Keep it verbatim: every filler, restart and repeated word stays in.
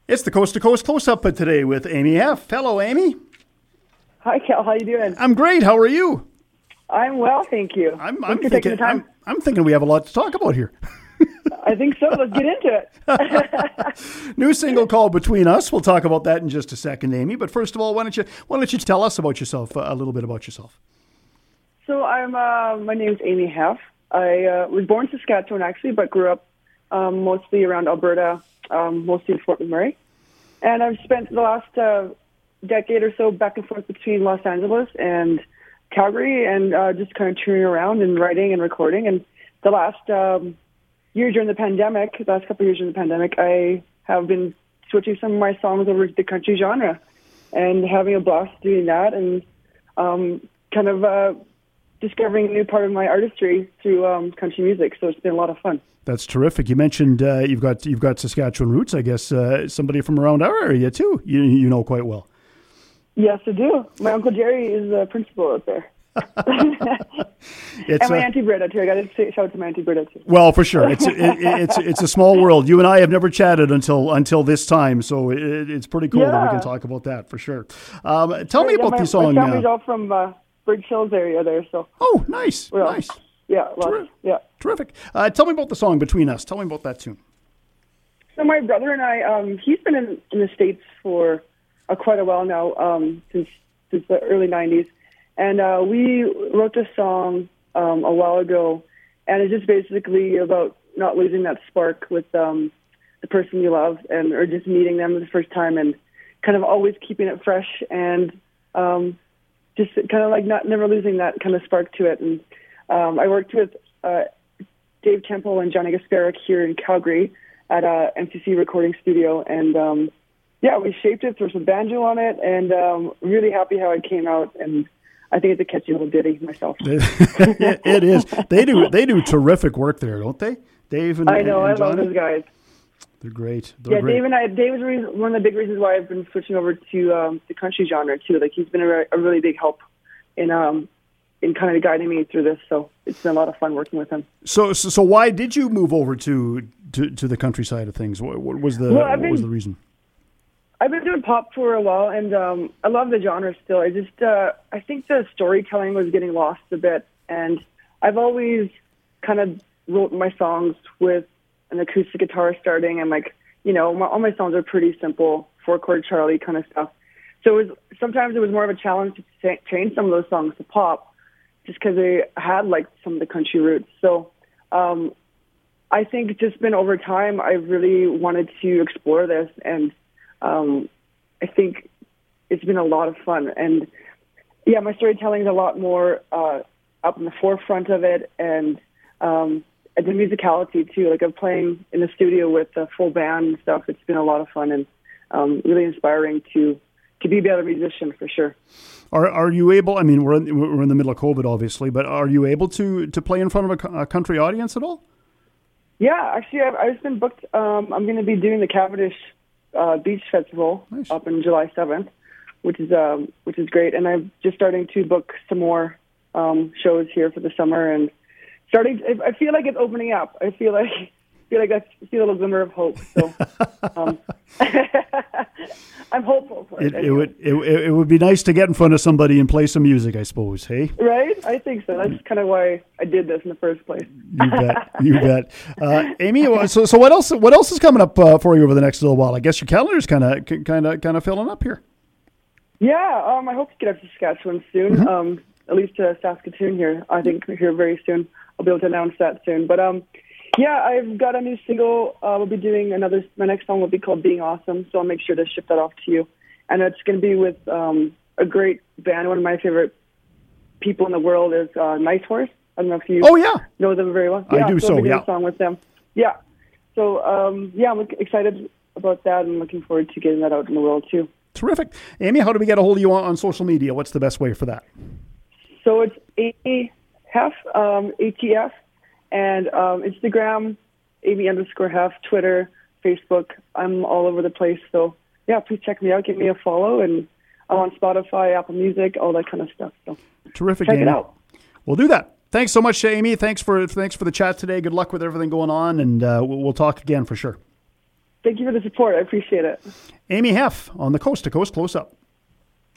It's the Coast to Coast Close-Up today with Amy Heff. Hello, Amy. Hi, Cal. How you doing? I'm great. How are you? I'm well, thank you. I'm, Thanks I'm for thinking. taking the time. I'm, I'm thinking we have a lot to talk about here. I think so. Let's get into it. New single called "Between Us." We'll talk about that in just a second, Amy. But first of all, why don't you why don't you tell us about yourself, uh, a little bit about yourself? So I'm. Uh, my name's Amy Heff. I uh, was born in Saskatchewan actually, but grew up um, mostly around Alberta, um, mostly in Fort McMurray. And I've spent the last uh, decade or so back and forth between Los Angeles and Calgary, and uh, just kind of touring around and writing and recording. And the last um, year during the pandemic, the last couple of years during the pandemic, I have been switching some of my songs over to the country genre and having a blast doing that, and um, kind of uh, discovering a new part of my artistry through um, country music. So it's been a lot of fun. That's terrific. You mentioned uh, you've got you've got Saskatchewan roots. I guess uh, somebody from around our area too. You you know quite well. Yes, I do. My Uncle Jerry is the principal out there. It's and my a, Auntie Britta too. I got to say, shout out to my Auntie Britta too. Well, for sure, it's it, it's it's a small world. You and I have never chatted until until this time, so it, it's pretty cool yeah. that we can talk about that for sure. Um, tell me yeah, about my, the song. My family's uh, all from uh, Bridge Hills area there, so. Oh, nice, Well, nice. Yeah, lots, Terri- yeah. Terrific. Uh, tell me about the song "Between Us." Tell me about that tune. So my brother and I, um, he's been in, in the States for uh, quite a while now, um, since since the early nineties. And uh, we wrote this song um, a while ago, and it's just basically about not losing that spark with um, the person you love, and or just meeting them for the first time, and kind of always keeping it fresh, and um, just kind of like not never losing that kind of spark to it. And um, I worked with uh, Dave Temple and Johnny Gasparic here in Calgary at uh, M C C Recording Studio, and um, yeah, we shaped it, threw some banjo on it, and um, really happy how it came out. And I think it's a catchy little ditty myself. it, it is. They do. They do terrific work there, don't they, Dave and I know. and I love Johnny? those guys. They're great. They're yeah, great. Dave and I. Dave is the reason, one of the big reasons why I've been switching over to um, the country genre too. Like he's been a, re- a really big help in um, in kind of guiding me through this. So it's been a lot of fun working with him. So, so, so why did you move over to to, to the countryside of things? What, what was the Well, what been, was the reason? I've been doing pop for a while, and um, I love the genre still. I just, uh, I think the storytelling was getting lost a bit, and I've always kind of wrote my songs with an acoustic guitar starting, and like, you know, my, all my songs are pretty simple, four-chord Charlie kind of stuff. So it was, sometimes it was more of a challenge to cha- change some of those songs to pop, just because they had like some of the country roots. So um, I think just been over time, I really wanted to explore this, and Um, I think it's been a lot of fun, and yeah, my storytelling is a lot more uh, up in the forefront of it, and um, and the musicality too. Like I'm playing in the studio with a full band and stuff. It's been a lot of fun and um, really inspiring to to be a better musician for sure. Are are you able? I mean, we're in, we're in the middle of COVID, obviously, but are you able to to play in front of a, a country audience at all? Yeah, actually, I've, I've been booked. Um, I'm going to be doing the Cavendish Uh, Beach Festival Nice. up in July seventh, which is um, which is great, and I'm just starting to book some more um, shows here for the summer, and starting. I feel like it's opening up. I feel like I feel like I see a little glimmer of hope. So um, I'm hopeful for it. It, it would it, it would be nice to get in front of somebody and play some music, I suppose. Hey, right? I think so. That's kind of why I did this in the first place. You bet. You bet. Uh, Amy, so so what else? What else is coming up uh, for you over the next little while? I guess your calendar's kind of kind of kind of filling up here. Yeah, um, I hope to get up to Saskatchewan soon. Mm-hmm. Um, at least to Saskatoon here. I think here very soon. I'll be able to announce that soon. But um, yeah, I've got a new single. Uh, we'll be doing another. My next song will be called "Being Awesome," so I'll make sure to ship that off to you. And it's going to be with um, a great band. One of my favorite people in the world is uh, Nice Horse. I don't know if you Oh yeah, know them very well. I Yeah, do. So, So I'll be doing yeah, a song with them. Yeah. So um, yeah, I'm excited about that and looking forward to getting that out in the world too. terrific. Amy, how do we get a hold of you on, on social media? What's the best way for that? So it's Amy Heff, um, A T F, and um, Instagram, Amy underscore Heff, Twitter, Facebook. I'm all over the place. So yeah, please check me out. Give me a follow, and I'm on Spotify, Apple Music, all that kind of stuff. So Terrific. check Amy. it out. We'll do that. Thanks so much, Amy. Thanks for thanks for the chat today. Good luck with everything going on, and uh, we'll, we'll talk again for sure. Thank you for the support. I appreciate it. Amy Heff on the Coast to Coast Close Up.